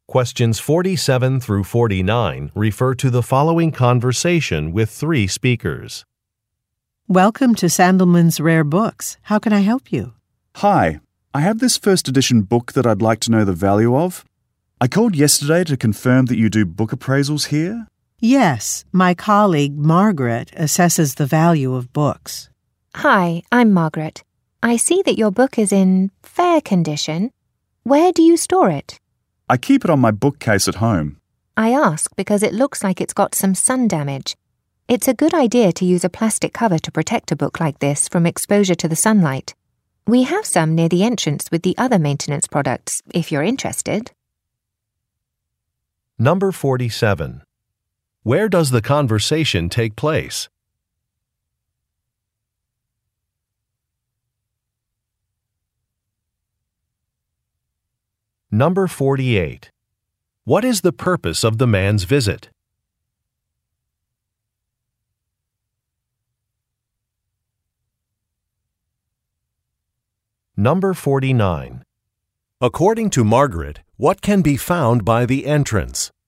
Questions 47 through 49 refer to the following conversation with 3 speakers. Welcome to Sandelman's Rare Books. How can I help you? Hi, I have this first edition book that I'd like to know the value of. I called yesterday to confirm that you do book appraisals here. Yes, my colleague Margaret assesses the value of books. Hi, I'm Margaret. I see that your book is in fair condition. Where do you store it? I keep it on my bookcase at home. I ask because it looks like it's got some sun damage. It's a good idea to use a plastic cover to protect a book like this from exposure to the sunlight. We have some near the entrance with the other maintenance products, if you're interested. Number 47. Where does the conversation take place? Number 48. What is the purpose of the man's visit? Number 49. According to Margaret, what can be found by the entrance?